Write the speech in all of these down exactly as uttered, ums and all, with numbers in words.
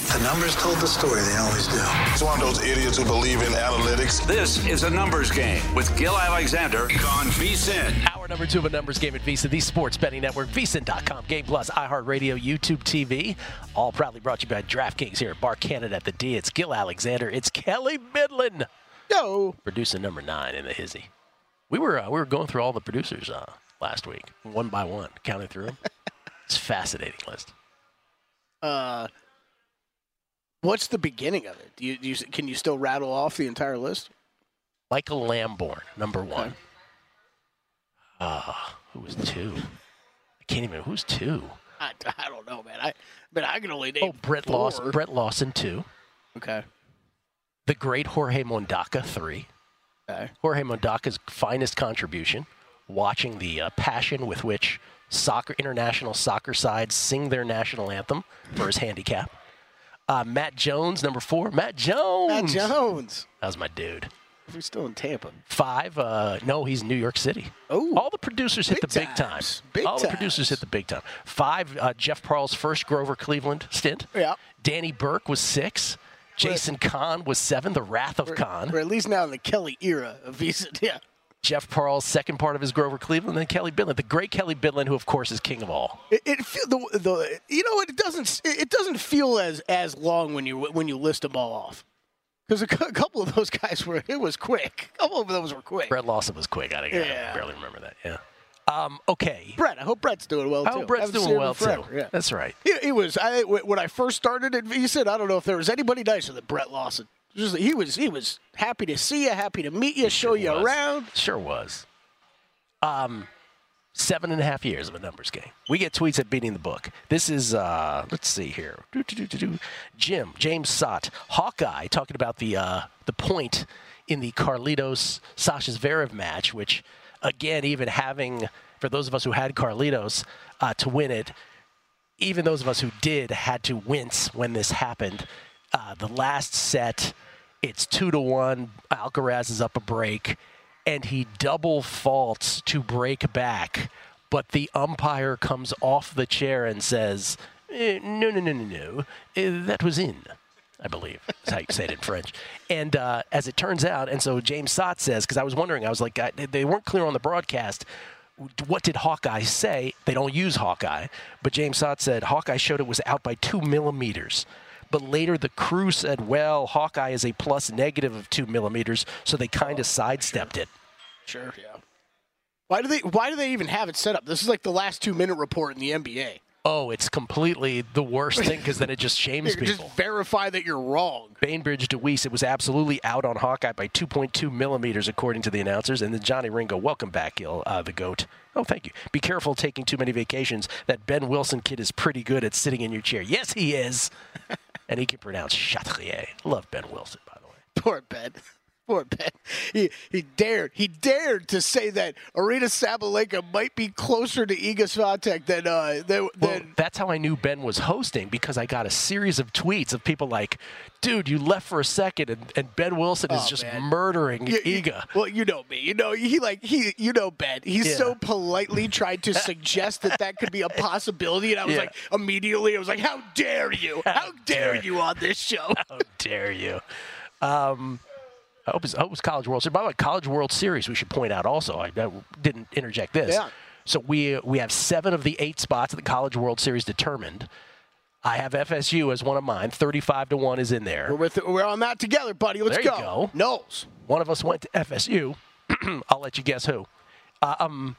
The numbers told the story. They always do. It's one of those idiots who believe in analytics. This is a numbers game with Gil Alexander on VSiN. Hour number two of a numbers game at VSiN, the sports betting network, V S I N dot com, Game Plus, iHeartRadio, YouTube T V. All proudly brought to you by DraftKings here at Bar Canada at the D. It's Gil Alexander. It's Kelly Midland. Yo. Producer number nine in the hizzy. We were uh, we were going through all the producers uh, last week, one by one, counting through them. It's a fascinating list. Uh, what's the beginning of it? Do you, do you can you still rattle off the entire list? Michael Lamborn, number one. Okay. Uh, who was two? I can't even. Who's two? I, I don't know, man. I but I can only name. Oh, Brett four. Lawson. Brett Lawson, two. Okay. The great Jorge Mondaca, three. Okay. Jorge Mondaca's finest contribution, watching the uh, passion with which soccer international soccer sides sing their national anthem for his handicap. Uh, Matt Jones, number four. Matt Jones. Matt Jones. That was my dude. He's still in Tampa. Five. Uh, no, he's in New York City. Oh. All the producers hit Big the big time. times. Big All the times. producers hit the big time. Five. Uh, Jeff Parles' first Grover Cleveland stint. Yeah. Danny Burke was six. Jason Kahn was seven. The Wrath of We're, Kahn. we're at least now in the Kelly era of Visa. Yeah. Jeff Parles' second part of his Grover Cleveland, and then Kelly Bidlin, the great Kelly Bidlin, who of course is king of all. It, it feel the, the you know it doesn't it doesn't feel as as long when you when you list them all off. Because a couple of those guys were, it was quick. A couple of those were quick. Brett Lawson was quick. I, Yeah. I barely remember that. Yeah. Um, okay. Brett, I hope Brett's doing well, I too. hope Brett's Haven't seen doing him well, forever. too. Yeah. That's right. He, he was, I, when I first started at Visa, I don't know if there was anybody nicer than Brett Lawson. Just, he was he was happy to see you, happy to meet you, show Sure you was. around. Sure was. Um, seven and a half years of a numbers game. We get tweets at Beating the Book. This is, uh, let's see here. Do, do, do, do, do. Jim, James Sott, Hawkeye, talking about the uh, the point in the Carlitos-Sasha Zverev match, which, again, even having, for those of us who had Carlitos uh, to win it, even those of us who did had to wince when this happened. Uh, the last set, it's two to one. Alcaraz is up a break, and he double faults to break back. But the umpire comes off the chair and says, eh, "No, no, no, no, no. Eh, that was in." I believe is how you say it in French. And uh, as it turns out, and so James Sott says, because I was wondering, I was like, I, they weren't clear on the broadcast. What did Hawkeye say? They don't use Hawkeye. But James Sott said Hawkeye showed it was out by two millimeters. But later the crew said, well, Hawkeye is a plus negative of two millimeters, so they kind of sidestepped it. Sure, yeah. Why do they Why do they even have it set up? This is like the last two-minute report in the N B A. Oh, it's completely the worst thing because then it just shames You people. just verify that you're wrong. Bainbridge DeWeese, it was absolutely out on Hawkeye by two point two millimeters, according to the announcers. And then Johnny Ringo, welcome back, Gil, uh, the GOAT. Oh, thank you. Be careful taking too many vacations. That Ben Wilson kid is pretty good at sitting in your chair. Yes, he is. And he can pronounce Chatrier. Love Ben Wilson, by the way. Poor Ben. Poor Ben. He he dared. He dared to say that Arena Sabalenka might be closer to Iga Swiatek than uh than, Well, than that's how I knew Ben was hosting, because I got a series of tweets of people like, dude, you left for a second, and, and Ben Wilson is Oh, just man. murdering You- you- Iga. Well, you know me. You know he like he. You know Ben. He's Yeah. so politely tried to suggest that that could be a possibility, and I was Yeah. like, immediately, I was like, "How dare you? How dare dare- you on this show?" How dare you? Um, I hope, it's, I hope it's College World Series. By the way, College World Series, we should point out also. I, I didn't interject this. Yeah. So we we have seven of the eight spots at the College World Series determined. I have F S U as one of mine. thirty-five to one is in there. We're with we're on that together, buddy. Let's There you go. go. Knowles. One of us went to F S U. I'll let you guess who. Um,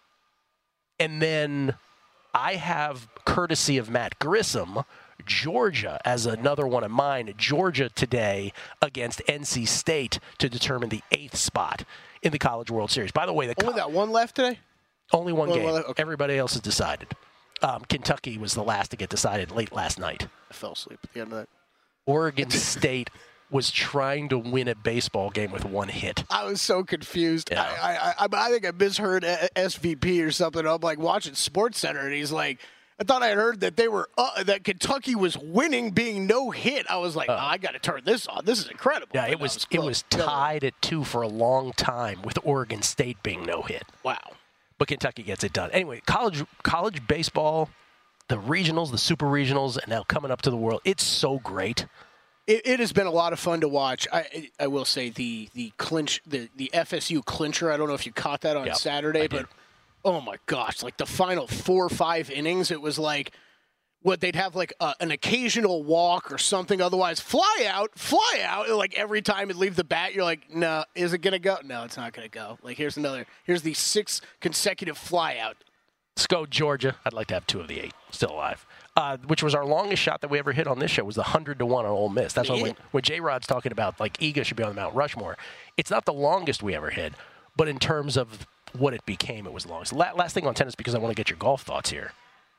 and then I have, courtesy of Matt Grissom, Georgia as another one of mine. Georgia today against N C State to determine the eighth spot in the College World Series. By the way, the Only co- got one left today. only one Only game. one left? Okay. Everybody else is decided. Um, Kentucky was the last to get decided late last night. I fell asleep at the end of that. Oregon State was trying to win a baseball game with one hit. I was so confused. Yeah. I, I, I, I think I misheard a- S V P or something. I'm like watching Sports Center, and he's like, I thought I had heard that they were uh, that Kentucky was winning, being no hit. I was like, oh, I got to turn this on. This is incredible. Yeah, But it was that it close. was Yeah. tied at two for a long time with Oregon State being no hit. Wow. But Kentucky gets it done. Anyway, college college baseball, the regionals, the super regionals, and now coming up to the world. It's so great. It, it has been a lot of fun to watch. I I will say the the clinch the, the F S U clincher. I don't know if you caught that on Yep, Saturday, but oh my gosh, like the final four or five innings, it was like what they'd have like a, an occasional walk or something. Otherwise, fly out, fly out. And like every time it leave the bat, you're like, no, is it gonna go? No, it's not gonna go. Like here's another. Here's the sixth consecutive fly out. Let's go, Georgia. I'd like to have two of the eight still alive. Uh, which was our longest shot that we ever hit on this show was the one hundred to one on Ole Miss. That's why when, when J-Rod's talking about, like, Iga should be on the Mount Rushmore, it's not the longest we ever hit, but in terms of what it became, it was the longest. La- last thing on tennis, because I want to get your golf thoughts here.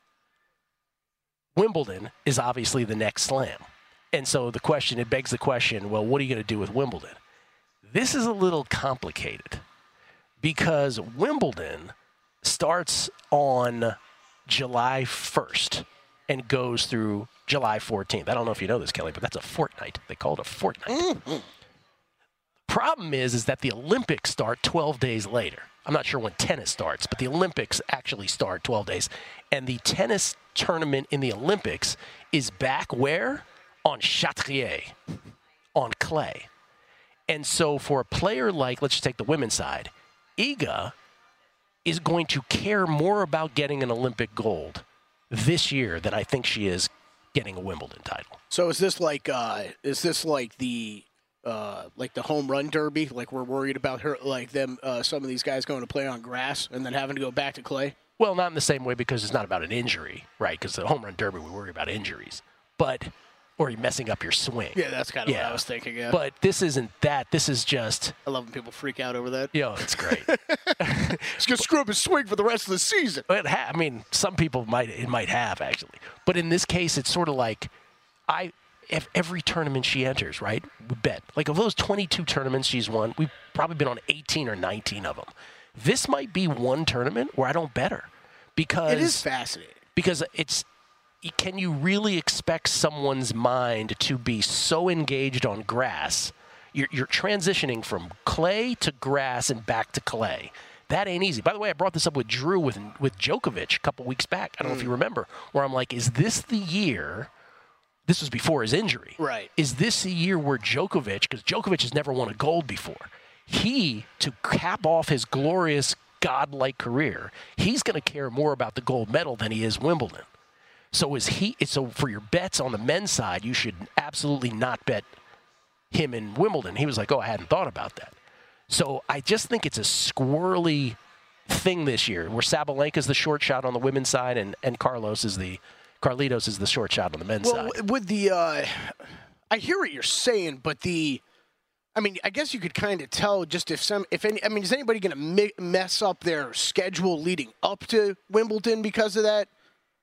Wimbledon is obviously the next slam. And so the question, it begs the question, well, what are you going to do with Wimbledon? This is a little complicated because Wimbledon starts on July first. And goes through July fourteenth. I don't know if you know this, Kelly, but that's a fortnight. They call it a fortnight. Mm-hmm. Problem is, is that the Olympics start twelve days later. I'm not sure when tennis starts, but the Olympics actually start twelve days. And the tennis tournament in the Olympics is back where? On Châtrier, on clay. And so for a player like, let's just take the women's side, Iga is going to care more about getting an Olympic gold this year than I think she is getting a Wimbledon title. So is this like uh, is this like the uh, like the home run derby? Like we're worried about her, like them, uh, some of these guys going to play on grass and then having to go back to clay? Well, not in the same way because it's not about an injury, right? Because the home run derby, we worry about injuries, but or you're messing up your swing. Yeah, that's kind of yeah. what I was thinking. Yeah. But this isn't that. This is just. I love when people freak out over that. Yo, it's great. It's gonna screw up his swing for the rest of the season. It ha- I mean, some people might it might have actually, but in this case, it's sort of like I. If every tournament she enters, right, we bet. Like of those twenty-two tournaments she's won, we've probably been on eighteen or nineteen of them. This might be one tournament where I don't bet her because it is fascinating. Because it's. Can you really expect someone's mind to be so engaged on grass? You're, you're transitioning from clay to grass and back to clay. That ain't easy. By the way, I brought this up with Drew with with Djokovic a couple weeks back. I don't mm. know if you remember, where I'm like, is this the year? This was before his injury. Right. Is this the year where Djokovic, because Djokovic has never won a gold before, he, to cap off his glorious godlike career, he's going to care more about the gold medal than he is Wimbledon. So is he? So for your bets on the men's side, you should absolutely not bet him in Wimbledon. He was like, "Oh, I hadn't thought about that." So I just think it's a squirrely thing this year, where Sabalenka's the short shot on the women's side, and, and Carlos is the Carlitos is the short shot on the men's well, side. With the, uh, I hear what you're saying, but the, I mean, I guess you could kind of tell just if some, if any, I mean, is anybody going to mi- mess up their schedule leading up to Wimbledon because of that?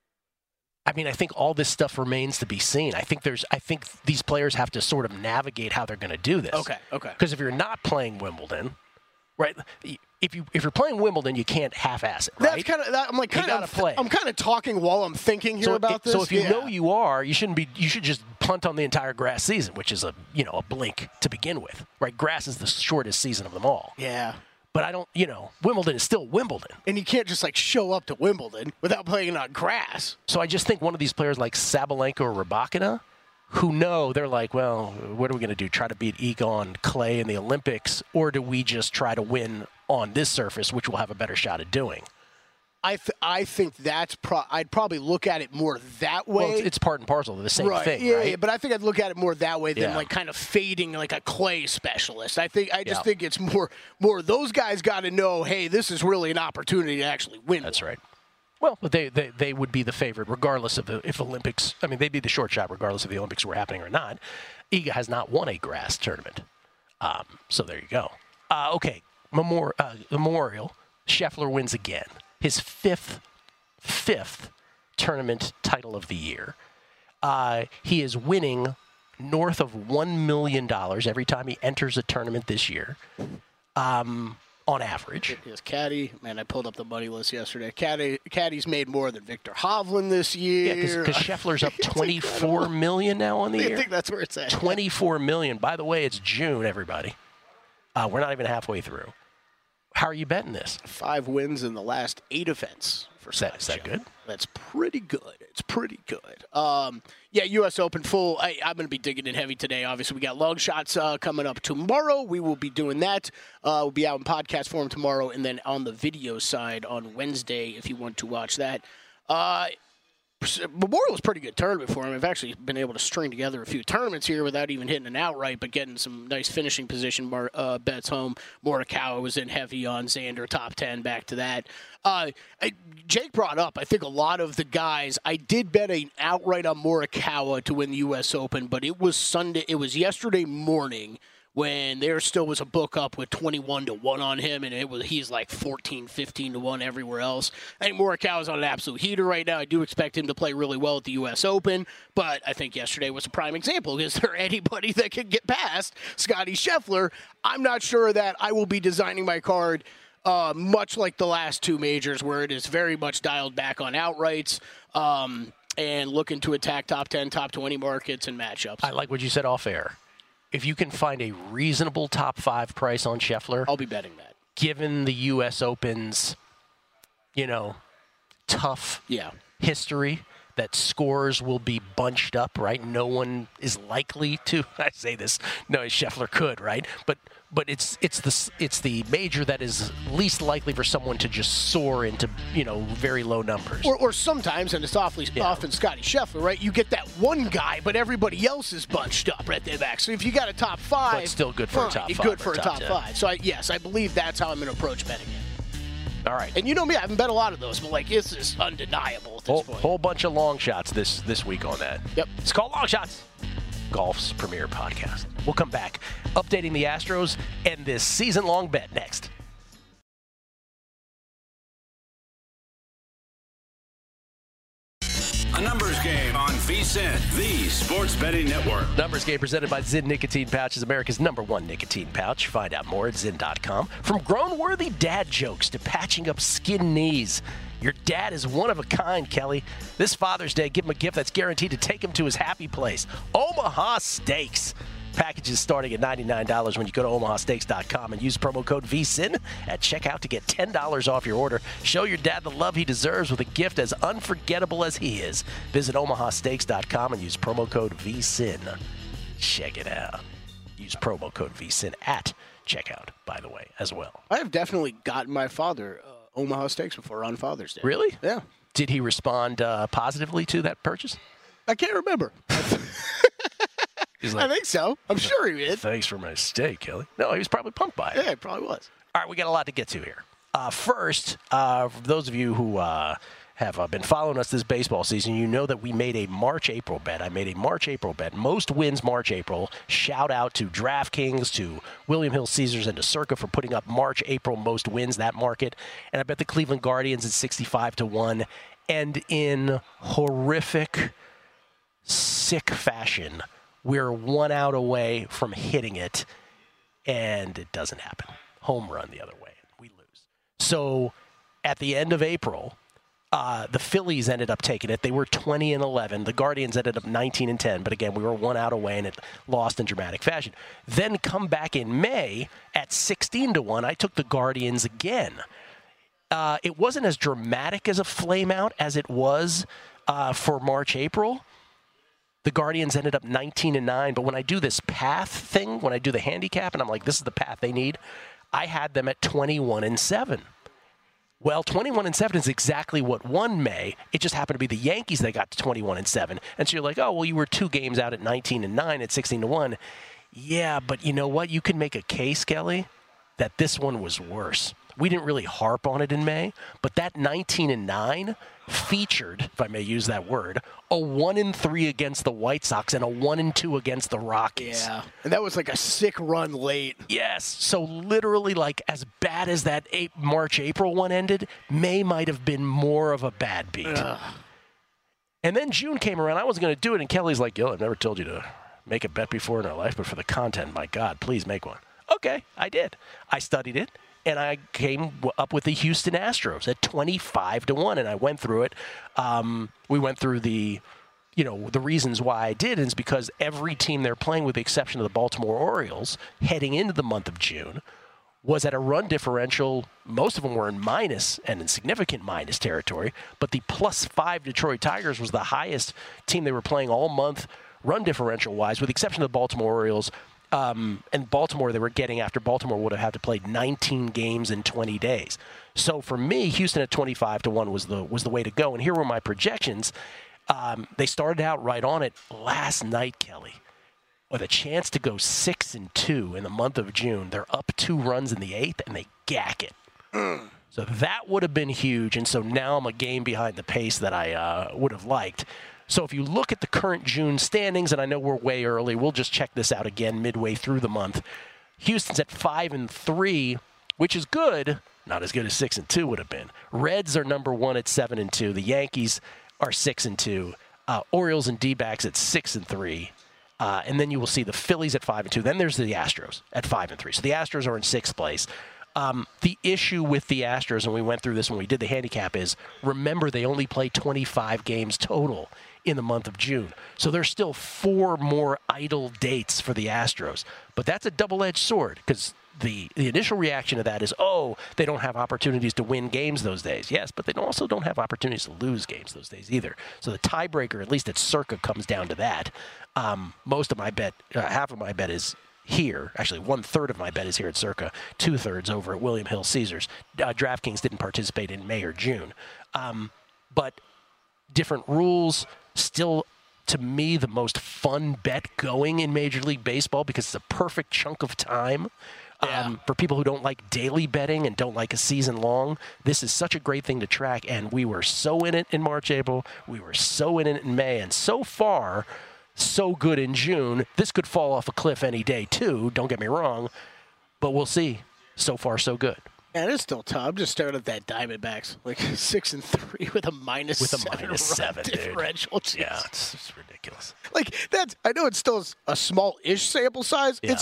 I mean, I think all this stuff remains to be seen. I think there's, I think these players have to sort of navigate how they're going to do this. Okay, okay. Because if you're not playing Wimbledon, right? If you if you're playing Wimbledon, you can't half-ass it, right? That's kind of. That, I'm like kind you of. gotta play. I'm kind of talking while I'm thinking here so about it, this. So if you yeah. know you are, you shouldn't be. You should just punt on the entire grass season, which is a you know a blink to begin with, right? Grass is the shortest season of them all. Yeah. But I don't, you know, Wimbledon is still Wimbledon. And you can't just, like, show up to Wimbledon without playing on grass. So I just think one of these players like Sabalenka or Rybakina, who know, they're like, well, what are we going to do? Try to beat Iga on clay in the Olympics? Or do we just try to win on this surface, which we'll have a better shot at doing? I th- I think that's pro- I'd probably look at it more that way. Well, it's, it's part and parcel of the same right. thing, yeah, right? Yeah, but I think I'd look at it more that way than yeah. like kind of fading like a clay specialist. I think I just yeah. think it's more more those guys got to know, hey, this is really an opportunity to actually win. That's right. Well, but they, they they would be the favorite regardless of the, if Olympics. I mean, they'd be the short shot regardless if the Olympics were happening or not. Iga has not won a grass tournament, um, so there you go. Uh, okay, Memorial, uh, Memorial. Scheffler wins again, his fifth. fifth tournament title of the year. Uh, he is winning north of one million dollars every time he enters a tournament this year, um, on average. His caddy, man, I pulled up the money list yesterday. Caddy, caddy's made more than Victor Hovland this year. Yeah, because Scheffler's up twenty-four million dollars now on the I year. I think that's where it's at. twenty-four million dollars. By the way, it's June, everybody. Uh, we're not even halfway through. How are you betting this? Five wins in the last eight events for Is that, is that good? That's pretty good. It's pretty good. Um, yeah, U S Open full. I, I'm going to be digging in heavy today. Obviously, we got long shots uh, coming up tomorrow. We will be doing that. Uh, we'll be out in podcast form tomorrow, and then on the video side on Wednesday if you want to watch that. Uh, Memorial was a pretty good tournament for him. I've actually been able to string together a few tournaments here without even hitting an outright, but getting some nice finishing position uh, bets home. Morikawa was in heavy on Xander, top ten, back to that. Uh, I, Jake brought up, I think, a lot of the guys. I did bet an outright on Morikawa to win the U S Open, but it was Sunday. It was yesterday morning when there still was a book up with twenty-one to one on him, and it was he's like fourteen, fifteen to one everywhere else. I think Morikawa's on an absolute heater right now. I do expect him to play really well at the U S Open, but I think yesterday was a prime example. Is there anybody that can get past Scottie Scheffler? I'm not sure that I will be designing my card uh, much like the last two majors, where it is very much dialed back on outrights um, and looking to attack top ten, top twenty markets and matchups. I like what you said off air. If you can find a reasonable top five price on Scheffler, I'll be betting that. Given the U S Open's, you know, tough yeah. history, that scores will be bunched up, right? No one is likely to. I say this, no, Scheffler could, right? But but it's it's the it's the major that is least likely for someone to just soar into, you know, very low numbers. Or, or sometimes, and it's awfully yeah. often Scottie Scheffler, right? You get that one guy, but everybody else is bunched up right there back. So if you got a top five, but it's still good for fine, a top it's five. Good for a top, top five. So I, yes, I believe that's how I'm going to approach betting it. All right. And you know me, I haven't bet a lot of those, but like this is undeniable at this whole, point. Whole bunch of long shots this this week on that. Yep. It's called Long Shots, golf's premier podcast. We'll come back, updating the Astros and this season-long bet next. A numbers game on V S I N, the sports betting network. Numbers game presented by Zyn Nicotine Pouches, America's number one nicotine pouch. Find out more at zyn dot com. From grown-worthy dad jokes to patching up skin knees, your dad is one of a kind, Kelly. This Father's Day, give him a gift that's guaranteed to take him to his happy place. Omaha Steaks. Packages starting at ninety-nine dollars when you go to omaha steaks dot com and use promo code V S I N at checkout to get ten dollars off your order. Show your dad the love he deserves with a gift as unforgettable as he is. Visit omaha steaks dot com and use promo code V S I N. Check it out. Use promo code V S I N at checkout, by the way, as well. I have definitely gotten my father uh, Omaha Steaks before on Father's Day. Really? Yeah. Did he respond uh, positively to that purchase? I can't remember. He's like, I think so. I'm sure he did. Thanks for my steak, Kelly. No, he was probably pumped by it. Yeah, he probably was. All right, we got a lot to get to here. Uh, first, uh, for those of you who uh, have uh, been following us this baseball season, you know that we made a March-April bet. I made a March-April bet. Most wins March-April. Shout out to DraftKings, to William Hill Caesars, and to Circa for putting up March-April most wins, that market. And I bet the Cleveland Guardians at sixty-five to one. And in horrific, sick fashion, we're one out away from hitting it, and it doesn't happen. Home run the other way. We lose. So at the end of April, uh, the Phillies ended up taking it. They were twenty and eleven. The Guardians ended up nineteen and ten. But again, we were one out away, and it lost in dramatic fashion. Then come back in May at sixteen to one. I took the Guardians again. Uh, it wasn't as dramatic as a flame out as it was uh, for March, April. The Guardians ended up nineteen and nine, but when I do this path thing, when I do the handicap, and I'm like, this is the path they need, I had them at twenty-one and seven. Well, twenty-one and seven is exactly what won May. It just happened to be the Yankees that got to twenty-one and seven. And so you're like, oh, well, you were two games out at nineteen and nine at sixteen to one. Yeah, but you know what? You can make a case, Kelly, that this one was worse. We didn't really harp on it in May, but that nineteen and nine featured, if I may use that word, a one and three against the White Sox and a one and two against the Rockies. Yeah, and that was like a sick run late. Yes, so literally, like, as bad as that March April one ended, May might have been more of a bad beat. Ugh. And then June came around. I wasn't going to do it, and Kelly's like, "Yo, I've never told you to make a bet before in our life, but for the content, my God, please make one." Okay, I did. I studied it. And I came up with the Houston Astros at twenty-five to one, and I went through it. Um, we went through the, you know, the reasons why I did is because every team they're playing, with the exception of the Baltimore Orioles, heading into the month of June, was at a run differential. Most of them were in minus and in significant minus territory, but the plus five Detroit Tigers was the highest team they were playing all month run differential-wise, with the exception of the Baltimore Orioles. Um, and Baltimore, they were getting after Baltimore would have had to play nineteen games in twenty days. So for me, Houston at twenty-five to one was the was the way to go. And here were my projections. Um, they started out right on it last night, Kelly, with a chance to go six and two in the month of June. They're up two runs in the eighth, and they gack it. Mm. So that would have been huge. And so now I'm a game behind the pace that I uh, would have liked. So if you look at the current June standings, and I know we're way early, we'll just check this out again midway through the month. Houston's at five and three, which is good. Not as good as six and two would have been. Reds are number one at seven and two. The Yankees are six and two. Uh, Orioles and D-backs at six and three. Uh, and then you will see the Phillies at five and two. Then there's the Astros at five and three. So the Astros are in sixth place. Um, the issue with the Astros, and we went through this when we did the handicap, is remember they only play twenty-five games total in the month of June. So there's still four more idle dates for the Astros. But that's a double-edged sword because the, the initial reaction to that is, oh, they don't have opportunities to win games those days. Yes, but they also don't have opportunities to lose games those days either. So the tiebreaker, at least at Circa, comes down to that. Um, most of my bet, uh, half of my bet is here. Actually, one-third of my bet is here at Circa. Two-thirds over at William Hill Caesars. Uh, DraftKings didn't participate in May or June. Um, but different rules. Still, to me, the most fun bet going in Major League Baseball because it's a perfect chunk of time. Yeah. Um, for people who don't like daily betting and don't like a season long, this is such a great thing to track. And we were so in it in March, April. We were so in it in May. And so far, so good in June. This could fall off a cliff any day, too. Don't get me wrong. But we'll see. So far, so good. And it's still tough. I'm just staring at that Diamondbacks, like six and three with a minus with a seven minus seven differential. Dude. Yeah, it's, it's ridiculous. Like that's. I know it's still a small-ish sample size. Yeah. It's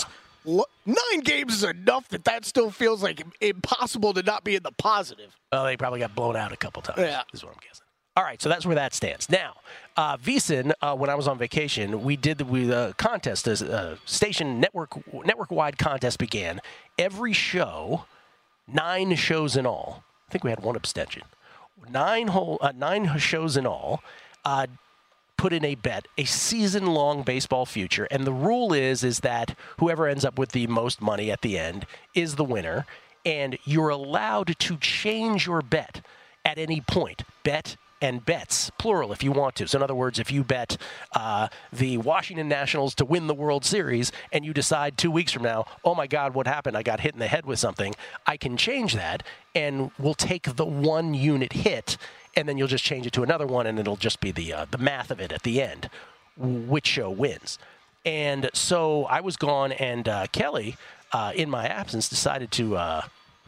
nine games is enough that that still feels like impossible to not be in the positive. Well, they probably got blown out a couple times. Yeah, is what I'm guessing. All right, so that's where that stands. Now, uh, VSiN, uh, when I was on vacation, we did the we, uh, contest, a uh, station network network-wide contest began. Every show. Nine shows in all. I think we had one abstention. Nine whole, uh, nine shows in all. Uh, put in a bet, a season-long baseball future, and the rule is is that whoever ends up with the most money at the end is the winner, and you're allowed to change your bet at any point. Bet and bets, plural, if you want to. So in other words, if you bet uh, the Washington Nationals to win the World Series and you decide two weeks from now, oh my God, what happened? I got hit in the head with something. I can change that and we'll take the one unit hit and then you'll just change it to another one and it'll just be the uh, the math of it at the end, which show wins. And so I was gone and uh, Kelly, uh, in my absence, decided to uh,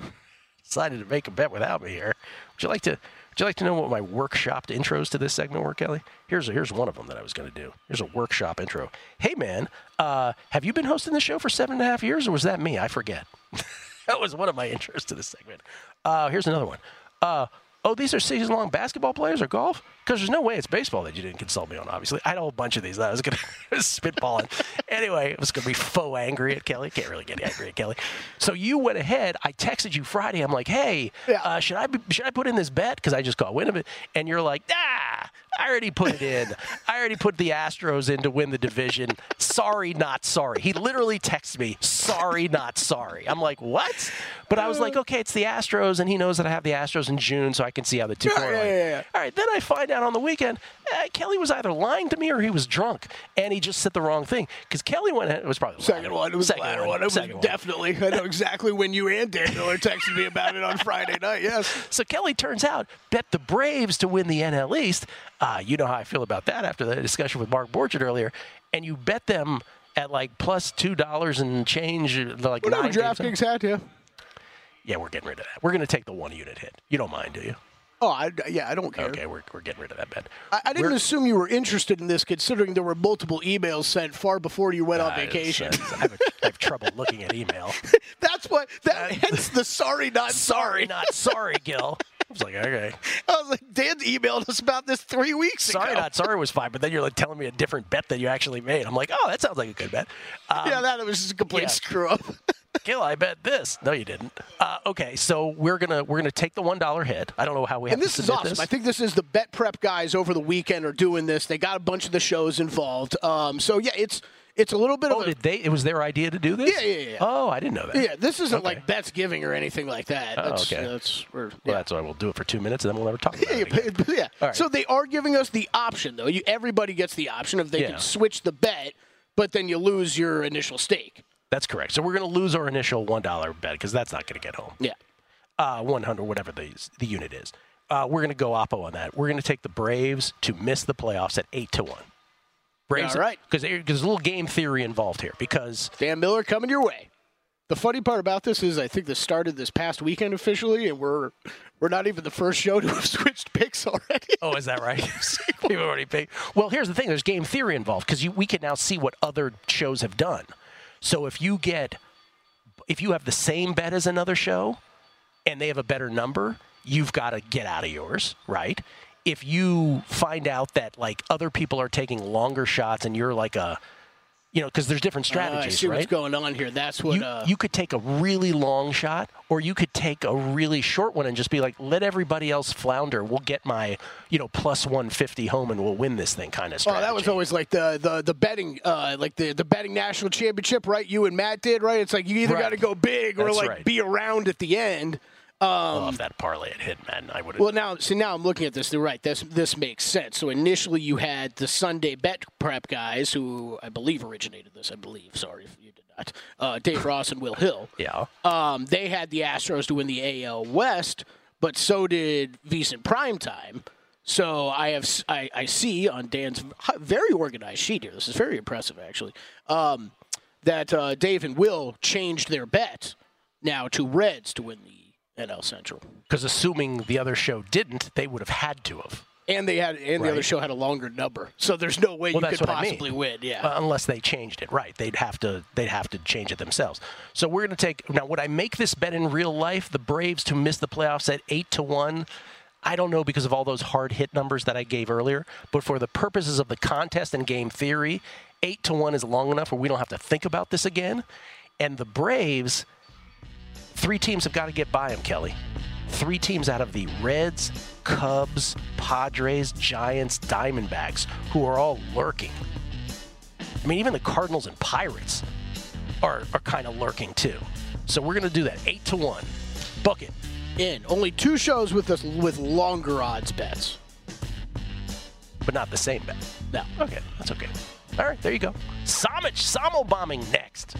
decided to make a bet without me here. Would you like to Would you like to know what my workshopped intros to this segment were, Kelly? Here's a, here's one of them that I was going to do. Here's a workshop intro. Hey, man, uh, have you been hosting the show for seven and a half years, or was that me? I forget. That was one of my intros to this segment. Uh, here's another one. Uh, oh, these are season-long basketball players or golf? Because there's no way it's baseball that you didn't consult me on, obviously. I had a whole bunch of these that I was going to spitballing. Anyway, it was going to be faux angry at Kelly. Can't really get angry at Kelly. So you went ahead. I texted you Friday. I'm like, hey, yeah. uh, should I be, should I put in this bet? Because I just caught wind of it. And you're like, nah, I already put it in. I already put the Astros in to win the division. Sorry, not sorry. He literally texts me, sorry, not sorry. I'm like, what? But I was like, okay, it's the Astros, and he knows that I have the Astros in June, so I can see how the two yeah, correlate. Yeah, yeah, yeah. All right, then I find out on the weekend, uh, Kelly was either lying to me or he was drunk, and he just said the wrong thing. Because Kelly went ahead, it was probably the second latter. one. It was second the latter one. It was second definitely. One. I know exactly when you and Daniel are texting me about it on Friday night. Yes. So Kelly turns out bet the Braves to win the N L East. Uh, you know how I feel about that after the discussion with Mark Borchardt earlier, and you bet them at like plus two dollars and change, like whatever nine DraftKings had, yeah. Yeah, we're getting rid of that. We're going to take the one unit hit. You don't mind, do you? Oh, I, yeah, I don't care. Okay, we're, we're getting rid of that bet. I, I didn't we're, assume you were interested in this, considering there were multiple emails sent far before you went on uh, vacation. I have, a, I have trouble looking at email. That's what. That hence the sorry, not sorry. Sorry, not sorry, Gil. I was like, okay. I was like, Dan emailed us about this three weeks sorry, ago. Sorry, not sorry was fine, but then you're like telling me a different bet that you actually made. I'm like, oh, that sounds like a good bet. Um, yeah, that was just a complete yeah. screw up. Gil, I bet this. No, you didn't. Uh, okay, so we're gonna we're gonna take the one dollar hit. I don't know how we have and this to is submit awesome. this. I think this is the Bet Prep guys over the weekend are doing this. They got a bunch of the shows involved. Um, so yeah, it's it's a little bit oh, of a, did they? It was their idea to do this. Yeah, yeah, yeah. Oh, I didn't know that. Yeah, this isn't Okay. like Bets Giving or anything like that. Oh, That's, okay. That's we're, Well, yeah. that's why we'll do it for two minutes, and then we'll never talk about Yeah, it again. yeah. All right. So they are giving us the option, though. You, everybody gets the option if they Yeah. can switch the bet, but then you lose your initial stake. That's correct. So we're going to lose our initial one dollar bet because that's not going to get home. Yeah. Uh, one hundred, whatever the, the unit is. Uh, we're going to go oppo on that. We're going to take the Braves to miss the playoffs at eight to one. Braves, All right. Because there's a little game theory involved here because Dan Miller coming your way. The funny part about this is I think this started this past weekend officially, and we're we're not even the first show to have switched picks already. oh, is that right? People already picked. Well, here's the thing: there's game theory involved because we can now see what other shows have done. So if you get, if you have the same bet as another show, and they have a better number, you've got to get out of yours, right? If you find out that like other people are taking longer shots and you're like a, you know, because there's different Uh, strategies, I see right? what's going on here. That's what. You, uh, you could take a really long shot, or you could take a really short one and just be like, let everybody else flounder. We'll get my, you know, plus one fifty home and we'll win this thing kind of Oh, strategy. that was always like the the the betting, uh, like the the betting national championship, right? You and Matt did, right? It's like you either Right. got to go big or That's like right. be around at the end. Oh, if that parlay had hit, man, I would have. Well, now, see, now I'm looking at this. They're right. This this makes sense. So initially, you had the Sunday Bet Prep guys, who I believe originated this. I believe. Sorry if you did not. Uh, Dave Ross and Will Hill. yeah. Um, they had the Astros to win the A L West, but so did VEASAN Primetime. So I have s- I, I see on Dan's very organized sheet here. This is very impressive, actually. Um, that uh, Dave and Will changed their bet now to Reds to win the N L Central. Because assuming the other show didn't, they would have had to have. And they had, and the Right. other show had a longer number, so there's no way Well, you that's could what I mean. possibly win. Yeah, Uh, unless they changed it, right? They'd have to. They'd have to change it themselves. So we're going to take now. Would I make this bet in real life? The Braves to miss the playoffs at eight to one. I don't know because of all those hard hit numbers that I gave earlier. But for the purposes of the contest and game theory, eight to one is long enough where we don't have to think about this again. And the Braves, three teams have got to get by them, Kelly. Three teams out of the Reds, Cubs, Padres, Giants, Diamondbacks, who are all lurking. I mean, even the Cardinals and Pirates are, are kind of lurking too. So we're going to do that. Eight to one. Book it. in only two shows with us with longer odds bets. But not the same bet. No. Okay, that's okay. All right, there you go. Samich, Samo bombing next.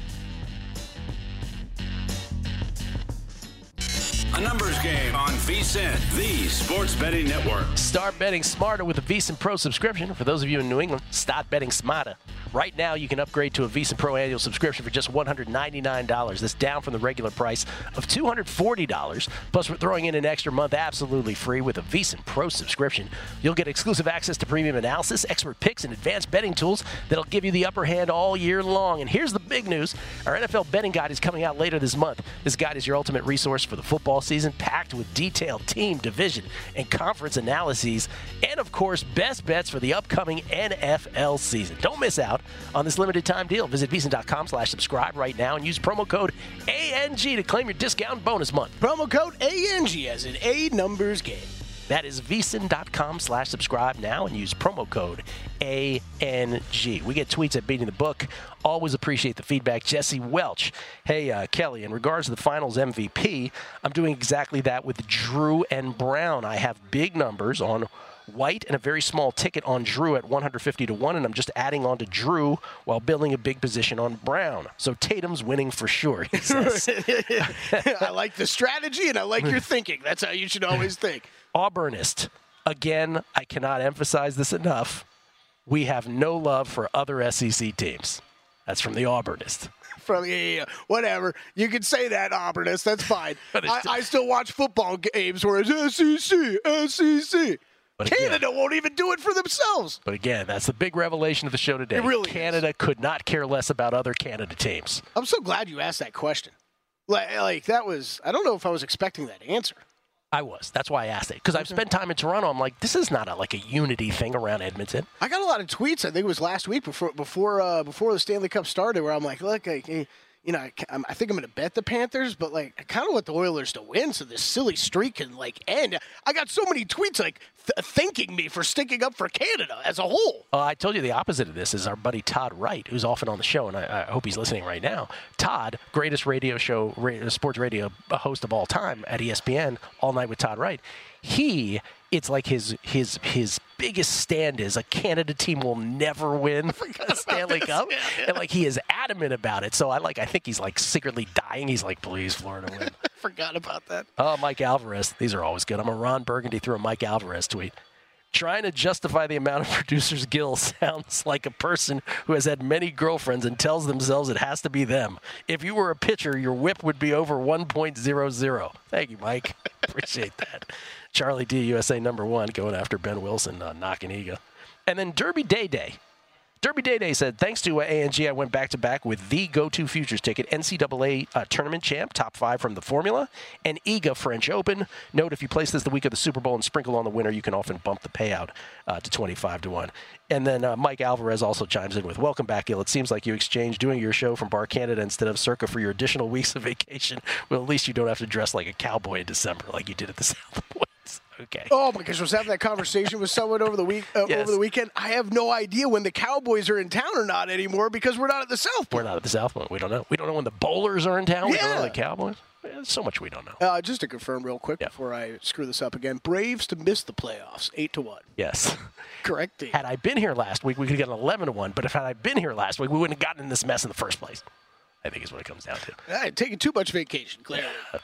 A numbers game on VSiN, the sports betting network. Start betting smarter with a VEASAN Pro subscription. For those of you in New England, start betting smarter. Right now, you can upgrade to a VEASAN Pro annual subscription for just one hundred ninety-nine dollars. That's down from the regular price of two hundred forty dollars. Plus, we're throwing in an extra month absolutely free with a VEASAN Pro subscription. You'll get exclusive access to premium analysis, expert picks, and advanced betting tools that'll give you the upper hand all year long. And here's the big news. Our N F L betting guide is coming out later this month. This guide is your ultimate resource for the football season, packed with detailed team, division, and conference analyses, and of course, best bets for the upcoming N F L season. Don't miss out on this limited time deal. Visit VEASAN.com slash subscribe right now and use promo code A N G to claim your discount bonus month. Promo code A N G as in A numbers game. That is VEASAN.com slash subscribe now and use promo code A N G. We get tweets at Beating the Book. Always appreciate the feedback. Jesse Welch. Hey, uh, Kelly, in regards to the finals M V P, I'm doing exactly that with Drew and Brown. I have big numbers on White and a very small ticket on Drew at one hundred fifty to one, and I'm just adding on to Drew while building a big position on Brown. So Tatum's winning for sure, he says. I like the strategy and I like your thinking. That's how you should always think. Auburnist. Again, I cannot emphasize this enough. We have no love for other S E C teams. That's from the Auburnist. From yeah, yeah, yeah. Whatever. You can say that, Auburnist. That's fine. But it's I, still- I still watch football games where it's S E C, S E C. But again- Canada won't even do it for themselves. But again, that's the big revelation of the show today. It really is. Canada could not care less about other Canada teams. I'm so glad you asked that question. Like, like that was, I don't know if I was expecting that answer. I was. That's why I asked it. Because I've spent time in Toronto. I'm like, this is not a, like a unity thing around Edmonton. I got a lot of tweets. I think it was last week before before uh, before the Stanley Cup started, where I'm like, look, I, you know, I, I'm- I think I'm going to bet the Panthers, but like I kind of want the Oilers to win so this silly streak can like end. I got so many tweets like th- thanking me for sticking up for Canada as a whole. Uh, I told you the opposite of this is our buddy Todd Wright, who's often on the show, and I, I hope he's listening right now. Todd, greatest radio show, ra- sports radio host of all time at E S P N, All Night with Todd Wright. He, it's like his his his biggest stand is a Canada team will never win a Stanley Cup, Yeah, yeah. and like he is adamant about it. So I like I think he's like secretly dying. He's like, please, Florida win. I forgot about that. Oh, Mike Alvarez. These are always good. I'm a Ron Burgundy through a Mike Alvarez tweet. Trying to justify the amount of producer's guilt sounds like a person who has had many girlfriends and tells themselves it has to be them. If you were a pitcher, your whip would be over one point oh oh. Thank you, Mike. Appreciate that. Charlie D, U S A number one, going after Ben Wilson, uh, knocking Ega. And then Derby Day Day. Derby Day Day said, thanks to uh, A N G, I went back-to-back with the go-to futures ticket, N C double A uh, tournament champ, top five from the formula, and E G A French Open. Note, if you place this the week of the Super Bowl and sprinkle on the winner, you can often bump the payout uh, to twenty-five to one. And then uh, Mike Alvarez also chimes in with, welcome back, Gil. It seems like you exchanged doing your show from Bar Canada instead of Circa for your additional weeks of vacation. Well, at least you don't have to dress like a cowboy in December like you did at the South Points. Okay. Oh my gosh, I was having that conversation with someone over the week uh, Yes. over the weekend. I have no idea when the Cowboys are in town or not anymore because we're not at the South Pole. We're not at the South Point. We don't know. We don't know when the Bowlers are in town. We don't know Yeah. the Cowboys. There's so much we don't know. Uh, just to confirm real quick Yeah. before I screw this up again, Braves to miss the playoffs, eight to one. Yes. Correct. Dave? Had I been here last week, we could have gotten eleven to one. But if had I been here last week, we wouldn't have gotten in this mess in the first place. I think is what it comes down to. I had taken too much vacation, clearly.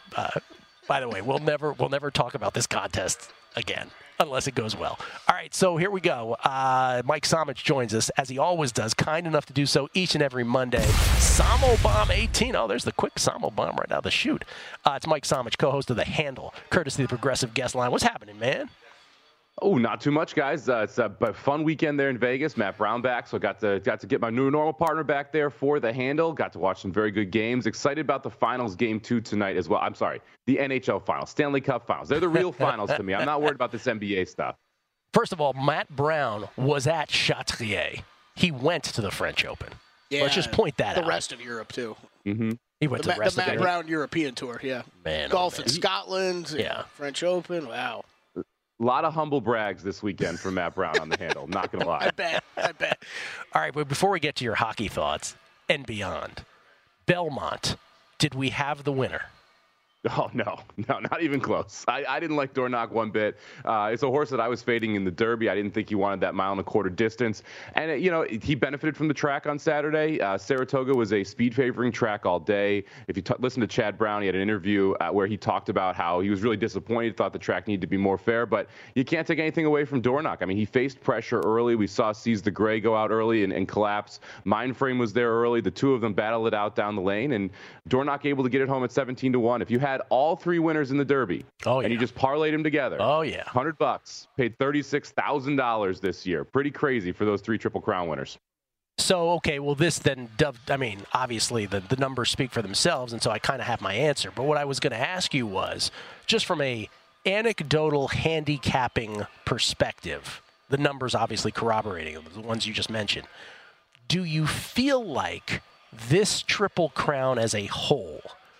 By the way, we'll never we'll never talk about this contest again unless it goes well. All right, so here we go. Uh, Mike Somich joins us, as he always does, kind enough to do so each and every Monday. Samo Bomb eighteen. Oh, there's the quick Samo Bomb right out of the chute. Uh, it's Mike Somich, co-host of The Handle, courtesy of the Progressive Guest Line. What's happening, man? Oh, not too much, guys. Uh, it's a b- fun weekend there in Vegas. Matt Brown back, so got to got to get my new normal partner back there for The Handle. Got to watch some very good games. Excited about the finals game two tonight as well. I'm sorry, the N H L finals, Stanley Cup finals. They're the real finals to me. I'm not worried about this N B A stuff. First of all, Matt Brown was at Chatrier. He went to the French Open. Let's just point that the out. The rest of Europe, too. Mm-hmm. He went The, to the Ma- rest the of Matt Europe. Brown European Tour, yeah. Man, oh, Golf man. in Scotland, Yeah. French Open, wow. A lot of humble brags this weekend from Matt Brown on The Handle. Not gonna lie. I bet, I bet. All right, but before we get to your hockey thoughts and beyond, Belmont, did we have the winner? Oh, no, no, not even close. I, I didn't like Dornoch one bit. Uh, it's a horse that I was fading in the Derby. I didn't think he wanted that mile and a quarter distance. And, uh, you know, he benefited from the track on Saturday. Uh, Saratoga was a speed favoring track all day. If you t- listen to Chad Brown, he had an interview uh, where he talked about how he was really disappointed, thought the track needed to be more fair. But you can't take anything away from Dornoch. I mean, he faced pressure early. We saw Seize the Gray go out early and, and collapse. Mindframe was there early. The two of them battled it out down the lane. And Dornoch able to get it home at seventeen to one. If you had all three winners in the Derby, Oh, and you yeah. just parlayed them together. Oh, yeah. one hundred bucks, paid thirty-six thousand dollars this year. Pretty crazy for those three Triple Crown winners. So, okay, well, this then, dov- I mean, obviously the, the numbers speak for themselves, and so I kind of have my answer. But what I was going to ask you was, just from a anecdotal handicapping perspective, the numbers obviously corroborating them, the ones you just mentioned, do you feel like this Triple Crown as a whole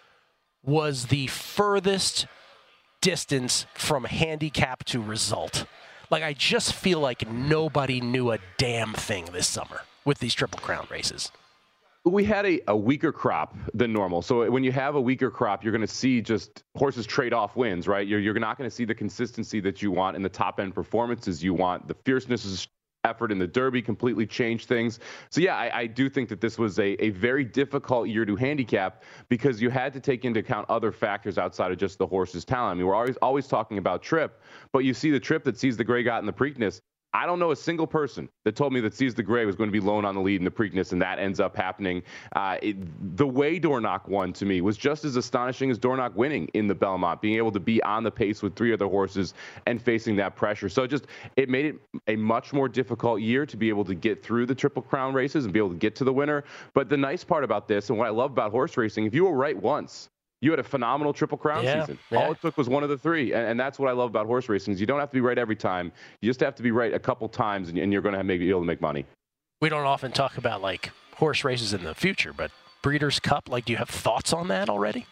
was the furthest distance from handicap to result? Like, I just feel like nobody knew a damn thing this summer with these Triple Crown races. We had a, a weaker crop than normal. So when you have a weaker crop, you're going to see just horses trade off wins, right? You're, you're not going to see the consistency that you want and the top end performances you want. The fierceness is effort in the Derby completely changed things. So, yeah, I, I do think that this was a, a very difficult year to handicap because you had to take into account other factors outside of just the horse's talent. I mean, we're always always talking about trip, but you see the trip that Seize the Gray got in the Preakness. I don't know a single person that told me that Seize the Gray was going to be lone on the lead in the Preakness, and that ends up happening. Uh, it, the way Dornoch won, to me, was just as astonishing as Dornoch winning in the Belmont, being able to be on the pace with three other horses and facing that pressure. So just it made it a much more difficult year to be able to get through the Triple Crown races and be able to get to the winner. But the nice part about this, and what I love about horse racing, if you were right once, you had a phenomenal Triple Crown Yeah, season. yeah. All it took was one of the three. And, and that's what I love about horse racing is you don't have to be right every time. You just have to be right a couple times, and, and you're going to maybe be able to make money. We don't often talk about, like, horse races in the future, but Breeders' Cup? Like, do you have thoughts on that already?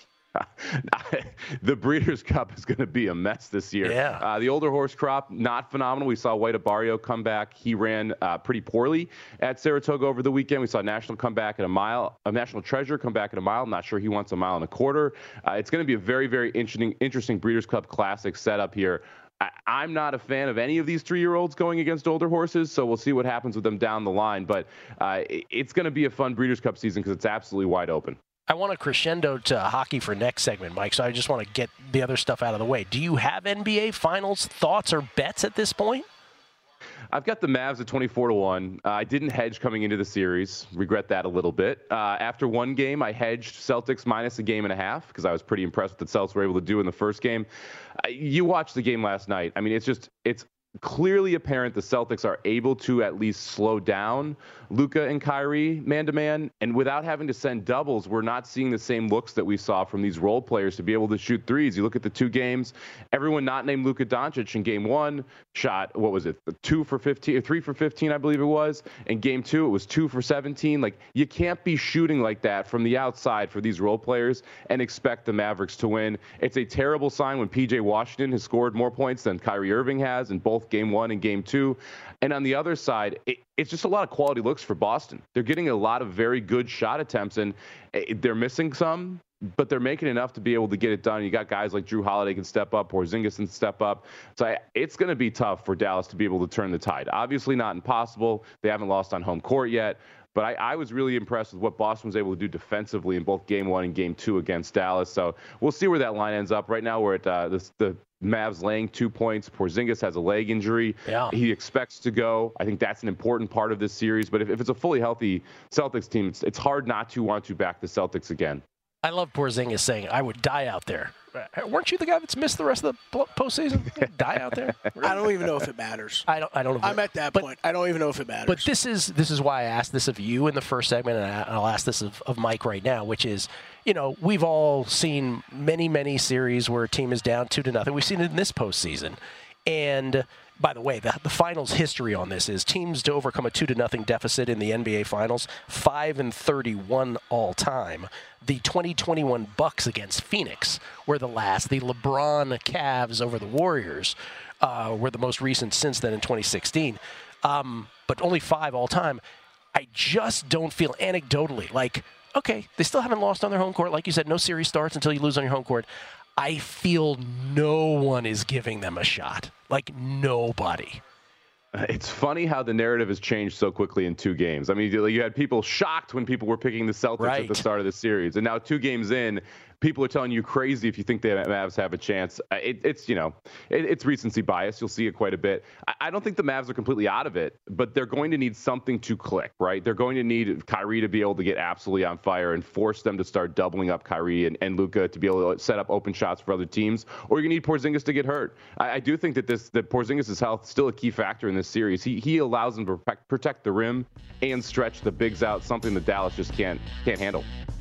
The Breeders' Cup is going to be a mess this year. Yeah. Uh, the older horse crop, not phenomenal. We saw White Abarrio come back. He ran uh, pretty poorly at Saratoga over the weekend. We saw National come back at a mile, a National Treasure come back at a mile. I'm not sure he wants a mile and a quarter. Uh, it's going to be a very, very interesting, interesting Breeders' Cup Classic setup here. I, I'm not a fan of any of these three-year-olds going against older horses, so we'll see what happens with them down the line. But uh, it, it's going to be a fun Breeders' Cup season because it's absolutely wide open. I want to crescendo to hockey for next segment, Mike, so I just want to get the other stuff out of the way. Do you have N B A Finals thoughts or bets at this point? I've got the Mavs at twenty-four to one. Uh, I didn't hedge coming into the series. Regret that a little bit. Uh, after one game, I hedged Celtics minus a game and a half because I was pretty impressed with what the Celtics were able to do in the first game. Uh, you watched the game last night. I mean, it's just, it's clearly apparent the Celtics are able to at least slow down Luka and Kyrie man-to-man, and without having to send doubles, we're not seeing the same looks that we saw from these role players to be able to shoot threes. You look at the two games, everyone not named Luka Doncic in game one shot, what was it, two for fifteen, or three for fifteen, I believe it was. In game two, it was two for seventeen. Like, you can't be shooting like that from the outside for these role players and expect the Mavericks to win. It's a terrible sign when P J Washington has scored more points than Kyrie Irving has in both game one and game two. And on the other side, it, it's just a lot of quality looks for Boston. They're getting a lot of very good shot attempts, and they're missing some, but they're making enough to be able to get it done. You got guys like Drew Holiday can step up, Porzingis can step up. So I, it's going to be tough for Dallas to be able to turn the tide. Obviously not impossible. They haven't lost on home court yet. But I, I was really impressed with what Boston was able to do defensively in both game one and game two against Dallas. So we'll see where that line ends up. Right now we're at uh, this, the Mavs laying two points. Porzingis has a leg injury. Yeah. He expects to go. I think that's an important part of this series. But if, if it's a fully healthy Celtics team, it's, it's hard not to want to back the Celtics again. I love Porzingis saying, I would die out there. Weren't you the guy that's missed the rest of the postseason? Die out there? I don't even know if it matters. I don't. I don't. I'm at that but, point. I don't even know if it matters. But this is this is why I asked this of you in the first segment, and I'll ask this of, of Mike right now, which is, you know, we've all seen many, many series where a team is down two to nothing. We've seen it in this postseason, and by the way, the, the finals history on this is teams to overcome a two to nothing deficit in the N B A Finals, five and thirty-one all time. The twenty twenty-one Bucks against Phoenix were the last. The LeBron Cavs over the Warriors uh, were the most recent since then in twenty sixteen. Um, but only five all time. I just don't feel anecdotally like, okay, they still haven't lost on their home court. Like you said, no series starts until you lose on your home court. I feel no one is giving them a shot. Like, nobody. It's funny how the narrative has changed so quickly in two games. I mean, you had people shocked when people were picking the Celtics right. at the start of the series. And now two games in, people are telling you crazy if you think the Mavs have a chance. It, it's, you know, it, it's recency bias. You'll see it quite a bit. I, I don't think the Mavs are completely out of it, but they're going to need something to click, right? They're going to need Kyrie to be able to get absolutely on fire and force them to start doubling up Kyrie and, and Luka to be able to set up open shots for other teams. Or you need Porzingis to get hurt. I, I do think that this that Porzingis' health is still a key factor in this series. He he allows them to protect, protect the rim and stretch the bigs out, something that Dallas just can't can't handle.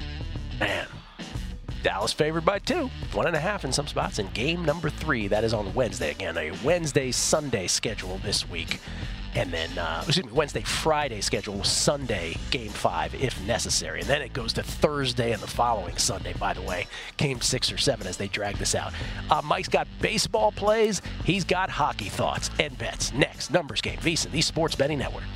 Man. Dallas favored by two, one and a half in some spots in game number three. That is on Wednesday. Again, a Wednesday-Sunday schedule this week. And then, uh, excuse me, Wednesday-Friday schedule, Sunday game five if necessary. And then it goes to Thursday and the following Sunday, by the way, game six or seven as they drag this out. Uh, Mike's got baseball plays. He's got hockey thoughts and bets. Next, Numbers Game, VSiN, the Sports Betting Network.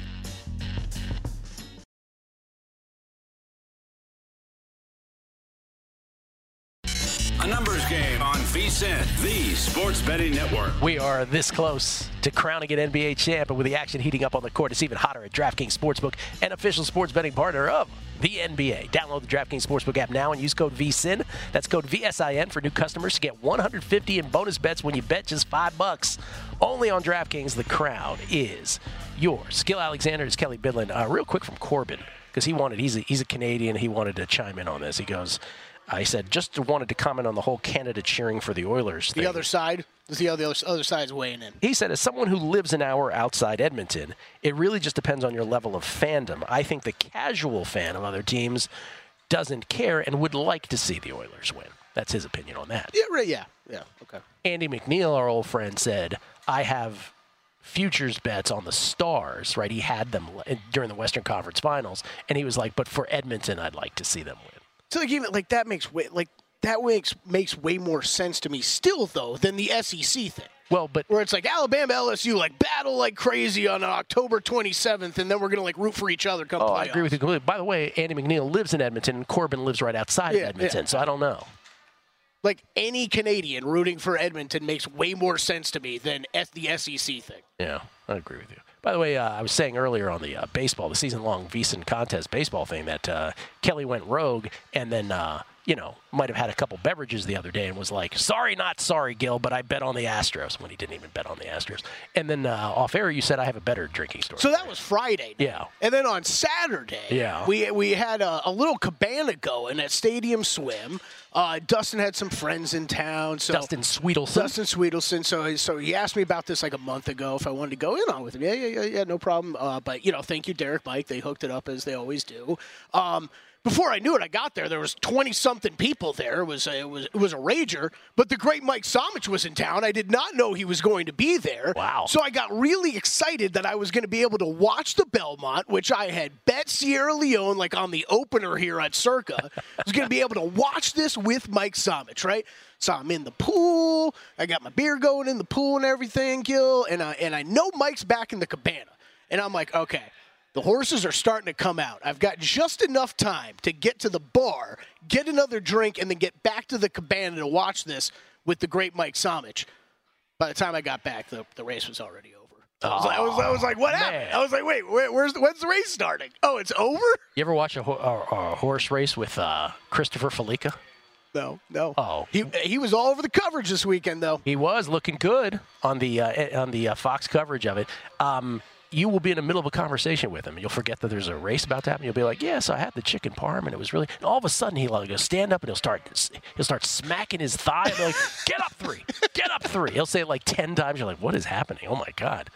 A Numbers Game on VSiN, the Sports Betting Network. We are this close to crowning an N B A champ, and with the action heating up on the court, it's even hotter at DraftKings Sportsbook, an official sports betting partner of the N B A. Download the DraftKings Sportsbook app now and use code VSiN. That's code V S I N for new customers to get one hundred fifty in bonus bets when you bet just five bucks. Only on DraftKings. The crown is yours. Gil Alexander is Kelly Bidlin. Uh, real quick from Corbin, because he wanted, he's a, he's a Canadian, he wanted to chime in on this. He goes, I said, just wanted to comment on the whole Canada cheering for the Oilers thing. The other side? Does the other, other side's weighing in? He said, as someone who lives an hour outside Edmonton, it really just depends on your level of fandom. I think the casual fan of other teams doesn't care and would like to see the Oilers win. That's his opinion on that. Yeah, right, yeah, yeah, okay. Andy McNeil, our old friend, said, I have futures bets on the Stars, right? He had them during the Western Conference Finals, and he was like, but for Edmonton, I'd like to see them win. So like even like that makes way like that makes makes way more sense to me still though than the S E C thing. Well, but where it's like Alabama, L S U, like battle like crazy on October twenty-seventh, and then we're gonna like root for each other come oh, playoffs. I agree with you completely. By the way, Andy McNeil lives in Edmonton, and Corbin lives right outside yeah, of Edmonton, yeah. so I don't know. Like any Canadian rooting for Edmonton makes way more sense to me than the S E C thing. Yeah, I agree with you. By the way, uh, I was saying earlier on the uh, baseball, the season-long VEASAN contest baseball thing that uh, Kelly went rogue and then, uh, you know, might have had a couple beverages the other day and was like, sorry, not sorry, Gil, but I bet on the Astros when he didn't even bet on the Astros. And then uh, off air, you said I have a better drinking story. So that was Friday. Yeah. And then on Saturday, yeah. we we had a, a little cabana going at Stadium Swim. Uh, Dustin had some friends in town. So Dustin Sweetelson. Dustin Sweetelson. So, so he asked me about this like a month ago if I wanted to go in on with him. Yeah, yeah, yeah, yeah, no problem. Uh, but, you know, thank you, Derek Mike. They hooked it up as they always do. Um, before I knew it, I got there. There was twenty-something people there. It was, a, it was it was a rager. But the great Mike Somich was in town. I did not know he was going to be there. Wow. So I got really excited that I was going to be able to watch the Belmont, which I had bet Sierra Leone like on the opener here at Circa. I was going to be able to watch this with Mike Somich, right? So I'm in the pool. I got my beer going in the pool and everything, Gil. And I, and I know Mike's back in the cabana. And I'm like, okay. The horses are starting to come out. I've got just enough time to get to the bar, get another drink, and then get back to the cabana to watch this with the great Mike Somich. By the time I got back, the, the race was already over. So I, was like, I, was, I was like, what man. happened? I was like, wait, where, where's the, when's the race starting? Oh, it's over? You ever watch a, ho- a, a horse race with uh, Christopher Felica? No, no. Oh, he he was all over the coverage this weekend, though. He was looking good on the uh, on the uh, Fox coverage of it. Um, you will be in the middle of a conversation with him, and you'll forget that there's a race about to happen. You'll be like, "Yeah, so I had the chicken parm, and it was really." And all of a sudden, he'll like, stand up and he'll start he'll start smacking his thigh and be like, "Get up three, get up three." He'll say it like ten times. You're like, "What is happening? Oh my god!"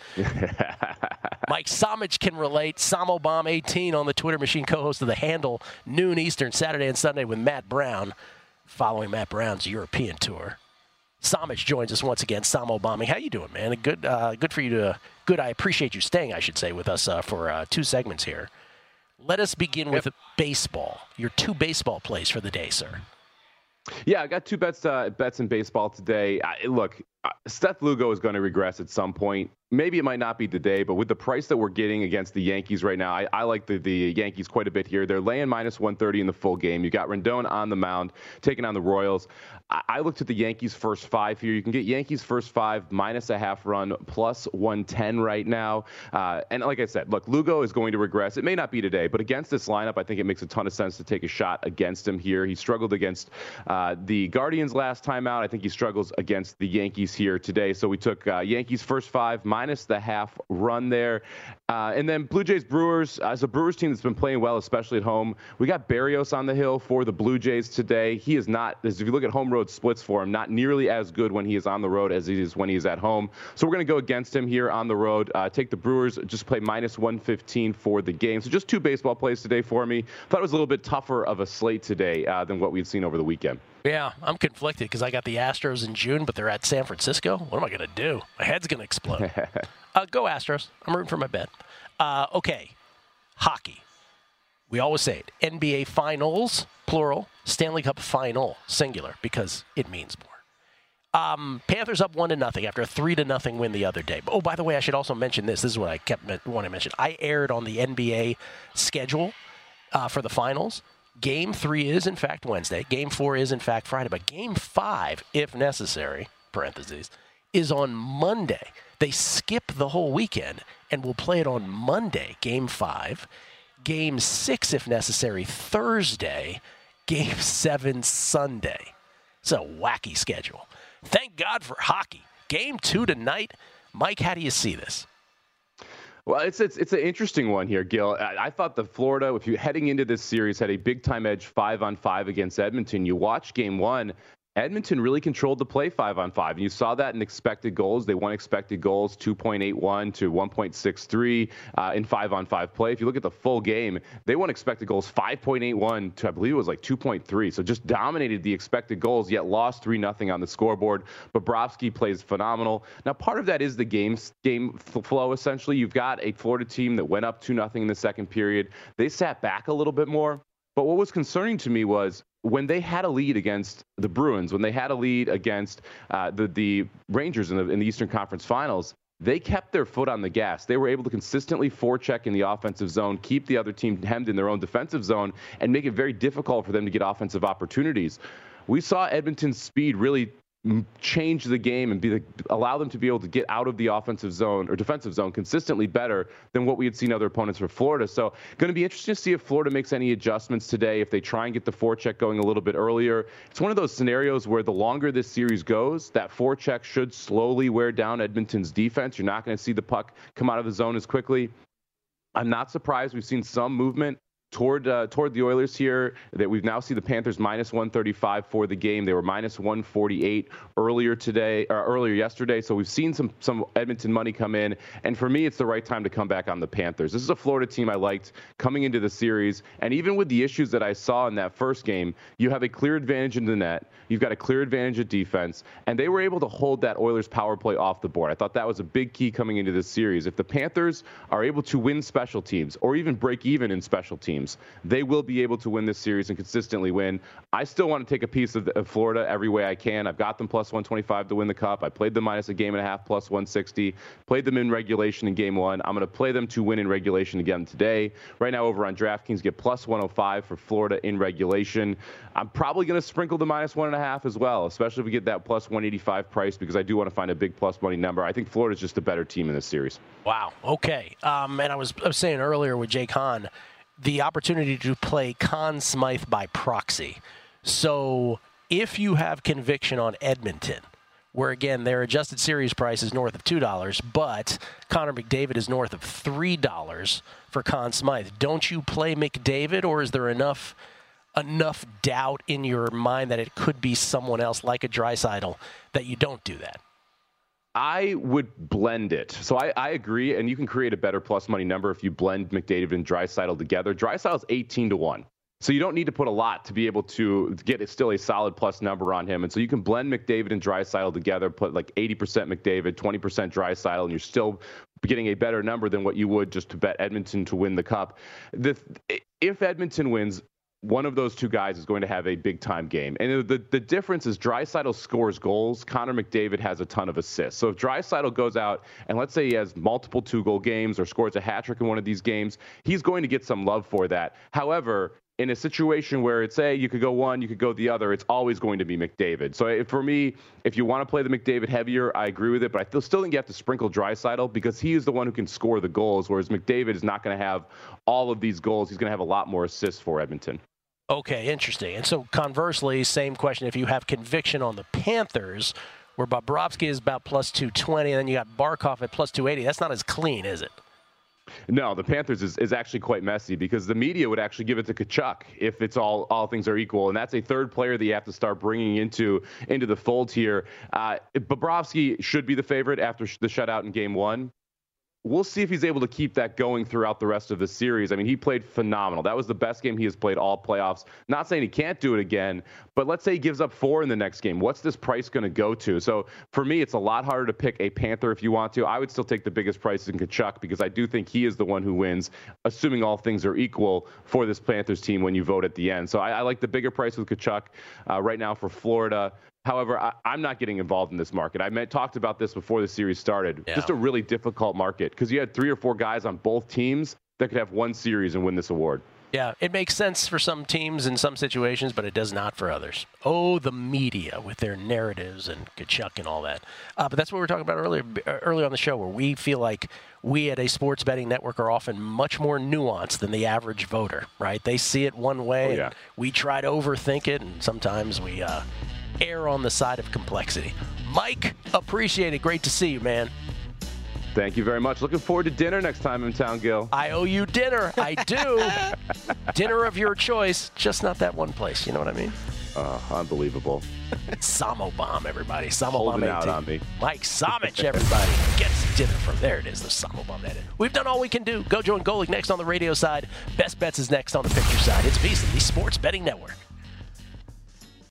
Mike Somich can relate. Samobomb eighteen on the Twitter machine, co-host of The Handle, noon Eastern, Saturday and Sunday with Matt Brown, following Matt Brown's European tour. Somich joins us once again. Samo Bombing, how you doing, man? Good, uh, good for you to. Good, I appreciate you staying. I should say with us uh, for uh, two segments here. Let us begin yep. with baseball. Your two baseball plays for the day, sir. Yeah, I got two bets uh, bets in baseball today. I, look, uh, Seth Lugo is going to regress at some point. Maybe it might not be today, but with the price that we're getting against the Yankees right now, I, I like the, the Yankees quite a bit here. They're laying minus one thirty in the full game. You got Rendon on the mound, taking on the Royals. I, I looked at the Yankees' first five here. You can get Yankees' first five minus a half run, plus one ten right now. Uh, and like I said, look, Lugo is going to regress. It may not be today, but against this lineup, I think it makes a ton of sense to take a shot against him here. He struggled against uh, the Guardians last time out. I think he struggles against the Yankees here today. So we took uh, Yankees' first five minus the half run there. Uh, and then Blue Jays Brewers, as a Brewers team that's been playing well, especially at home, we got Berrios on the hill for the Blue Jays today. He is not, if you look at home road splits for him, not nearly as good when he is on the road as he is when he is at home. So we're going to go against him here on the road. Uh, take the Brewers, just play minus one fifteen for the game. So just two baseball plays today for me. Thought it was a little bit tougher of a slate today uh, than what we've seen over the weekend. Yeah, I'm conflicted because I got the Astros in June, but they're at San Francisco. What am I going to do? My head's going to explode. uh, go Astros. I'm rooting for my bet. Uh, okay, hockey. We always say it. N B A Finals, plural. Stanley Cup Final, singular, because it means more. Um, Panthers up one to nothing after a three to nothing win the other day. Oh, by the way, I should also mention this. This is what I kept wanting to mention. I aired on the N B A schedule uh, for the finals. Game three is, in fact, Wednesday. Game four is, in fact, Friday. But game five, if necessary, parentheses, is on Monday. They skip the whole weekend and will play it on Monday, game five. Game six, if necessary, Thursday. Game seven, Sunday. It's a wacky schedule. Thank God for hockey. Game two tonight. Mike, how do you see this? Well, it's it's it's an interesting one here, Gil. I, I thought the Florida, if you heading into this series, had a big time edge five on five against Edmonton. You watch game one, Edmonton really controlled the play five on five. And you saw that in expected goals. They won expected goals two point eight one to one point six three uh, in five on five play. If you look at the full game, they won expected goals five point eight one to, I believe it was like two point three. So just dominated the expected goals, yet lost three nothing on the scoreboard. Bobrovsky plays phenomenal. Now, part of that is the game, game flow, essentially. You've got a Florida team that went up two nothing in the second period. They sat back a little bit more. But what was concerning to me was when they had a lead against the Bruins, when they had a lead against uh, the, the Rangers in the, in the Eastern Conference Finals, they kept their foot on the gas. They were able to consistently forecheck in the offensive zone, keep the other team hemmed in their own defensive zone, and make it very difficult for them to get offensive opportunities. We saw Edmonton's speed really change the game and be the, allow them to be able to get out of the offensive zone or defensive zone consistently better than what we had seen other opponents for Florida. So going to be interesting to see if Florida makes any adjustments today, if they try and get the forecheck going a little bit earlier. It's one of those scenarios where the longer this series goes, that forecheck should slowly wear down Edmonton's defense. You're not going to see the puck come out of the zone as quickly. I'm not surprised we've seen some movement toward uh, toward the Oilers here. That we've now seen the Panthers minus one thirty-five for the game. They were minus one forty-eight earlier today, or earlier yesterday. So we've seen some some Edmonton money come in. And for me, it's the right time to come back on the Panthers. This is a Florida team I liked coming into the series. And even with the issues that I saw in that first game, you have a clear advantage in the net. You've got a clear advantage at defense. And they were able to hold that Oilers power play off the board. I thought that was a big key coming into this series. If the Panthers are able to win special teams or even break even in special teams, they will be able to win this series and consistently win. I still want to take a piece of, of Florida every way I can. I've got them plus one twenty-five to win the Cup. I played them minus a game and a half plus one sixty. Played them in regulation in game one. I'm going to play them to win in regulation again today. Right now over on DraftKings, get plus one oh five for Florida in regulation. I'm probably going to sprinkle the minus one and a half as well, especially if we get that plus one eighty-five price, because I do want to find a big plus money number. I think Florida's just a better team in this series. Wow. Okay. Um, and I was, I was saying earlier with Jake Hahn, the opportunity to play Conn Smythe by proxy. So if you have conviction on Edmonton, where, again, their adjusted series price is north of two dollars, but Connor McDavid is north of three dollars for Conn Smythe, don't you play McDavid, or is there enough enough doubt in your mind that it could be someone else like a Draisaitl that you don't do that? I would blend it. So I, I agree, and you can create a better plus money number if you blend McDavid and Draisaitl together. Draisaitl's eighteen to one. So you don't need to put a lot to be able to get still a solid plus number on him. And so you can blend McDavid and Draisaitl together, put like eighty percent McDavid, twenty percent Draisaitl, and you're still getting a better number than what you would just to bet Edmonton to win the Cup. The, if Edmonton wins, one of those two guys is going to have a big-time game. And the, the difference is Draisaitl scores goals. Connor McDavid has a ton of assists. So if Draisaitl goes out and let's say he has multiple two-goal games or scores a hat-trick in one of these games, he's going to get some love for that. However, in a situation where it's, say, you could go one, you could go the other, it's always going to be McDavid. So if, for me, if you want to play the McDavid heavier, I agree with it, but I still think you have to sprinkle Draisaitl because he is the one who can score the goals, whereas McDavid is not going to have all of these goals. He's going to have a lot more assists for Edmonton. Okay, interesting. And so conversely, same question, if you have conviction on the Panthers, where Bobrovsky is about plus two twenty, and then you got Barkov at plus two eighty, that's not as clean, is it? No, the Panthers is, is actually quite messy because the media would actually give it to Tkachuk if it's all all things are equal, and that's a third player that you have to start bringing into into the fold here. Uh, Bobrovsky should be the favorite after the shutout in game one. We'll see if he's able to keep that going throughout the rest of the series. I mean, he played phenomenal. That was the best game he has played all playoffs. Not saying he can't do it again, but let's say he gives up four in the next game. What's this price going to go to? So for me, it's a lot harder to pick a Panther if you want to. I would still take the biggest price in Tkachuk because I do think he is the one who wins, assuming all things are equal for this Panthers team when you vote at the end. So I, I like the bigger price with Tkachuk uh, right now for Florida. However, I, I'm not getting involved in this market. I meant, talked about this before the series started. Yeah. Just a really difficult market because you had three or four guys on both teams that could have one series and win this award. Yeah, it makes sense for some teams in some situations, but it does not for others. Oh, the media with their narratives and Tkachuk and all that. Uh, but that's what we were talking about earlier, earlier on the show, where we feel like we at a sports betting network are often much more nuanced than the average voter, right? They see it one way, oh, yeah. and we try to overthink it, and sometimes we uh, err on the side of complexity. Mike, appreciate it. Great to see you, man. Thank you very much. Looking forward to dinner next time in town, Gil. I owe you dinner. I do. Dinner of your choice, just not that one place. You know what I mean? Uh, unbelievable. Samo Bomb, everybody. Samo Holding Bomb out eighteen. on me. Mike Samich, everybody. Gets dinner from there. It is the Samo Bomb edit. We've done all we can do. Gojo and Golic next on the radio side. Best Bets is next on the picture side. It's VSiN, the Sports Betting Network.